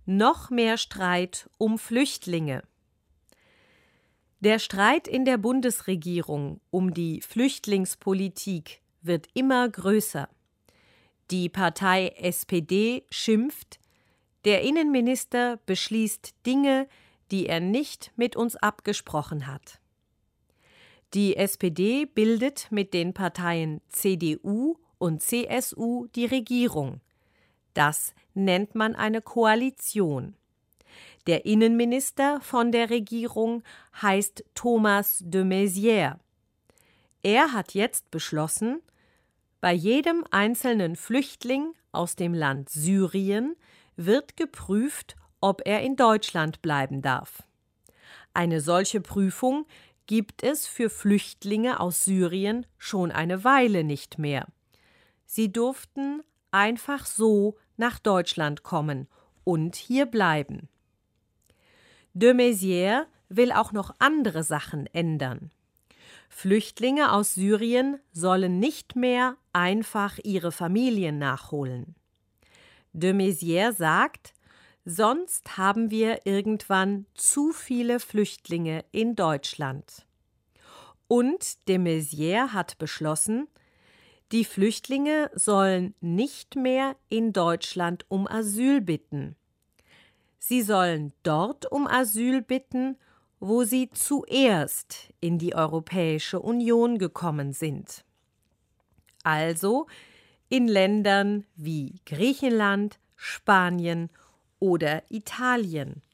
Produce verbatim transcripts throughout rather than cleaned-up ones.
Noch mehr Streit um Flüchtlinge. Der Streit in der Bundesregierung um die Flüchtlingspolitik wird immer größer. Die Partei S P D schimpft, der Innenminister beschließt Dinge, die er nicht mit uns abgesprochen hat. Die S P D bildet mit den Parteien C D U und C S U die Regierung. Das nennt man eine Koalition. Der Innenminister von der Regierung heißt Thomas de Maizière. Er hat jetzt beschlossen, bei jedem einzelnen Flüchtling aus dem Land Syrien wird geprüft, ob er in Deutschland bleiben darf. Eine solche Prüfung gibt es für Flüchtlinge aus Syrien schon eine Weile nicht mehr. Sie durften einfach so nach Deutschland kommen und hier bleiben. De Maizière will auch noch andere Sachen ändern. Flüchtlinge aus Syrien sollen nicht mehr einfach ihre Familien nachholen. De Maizière sagt, sonst haben wir irgendwann zu viele Flüchtlinge in Deutschland. Und de Maizière hat beschlossen, die Flüchtlinge sollen nicht mehr in Deutschland um Asyl bitten. Sie sollen dort um Asyl bitten, wo sie zuerst in die Europäische Union gekommen sind. Also in Ländern wie Griechenland, Spanien oder Italien.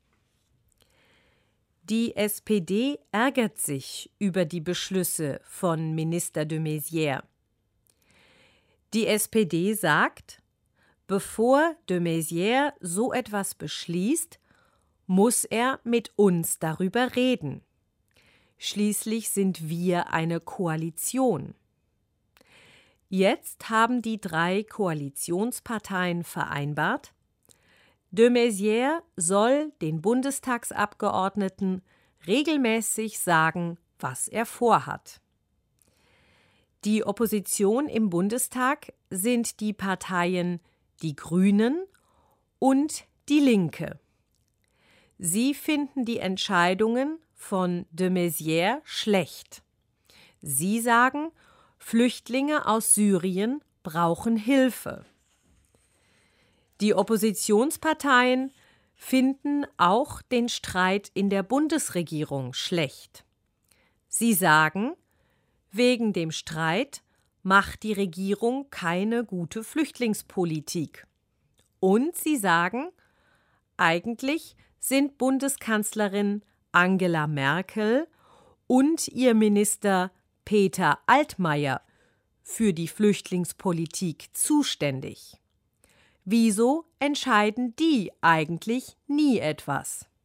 Die S P D ärgert sich über die Beschlüsse von Minister de Maizière. Die S P D sagt, bevor de Maizière so etwas beschließt, muss er mit uns darüber reden. Schließlich sind wir eine Koalition. Jetzt haben die drei Koalitionsparteien vereinbart, de Maizière soll den Bundestagsabgeordneten regelmäßig sagen, was er vorhat. Die Opposition im Bundestag sind die Parteien Die Grünen und Die Linke. Sie finden die Entscheidungen von de Maizière schlecht. Sie sagen, Flüchtlinge aus Syrien brauchen Hilfe. Die Oppositionsparteien finden auch den Streit in der Bundesregierung schlecht. Sie sagen, wegen dem Streit macht die Regierung keine gute Flüchtlingspolitik. Und sie sagen, eigentlich sind Bundeskanzlerin Angela Merkel und ihr Minister Peter Altmaier für die Flüchtlingspolitik zuständig. Wieso entscheiden die eigentlich nie etwas?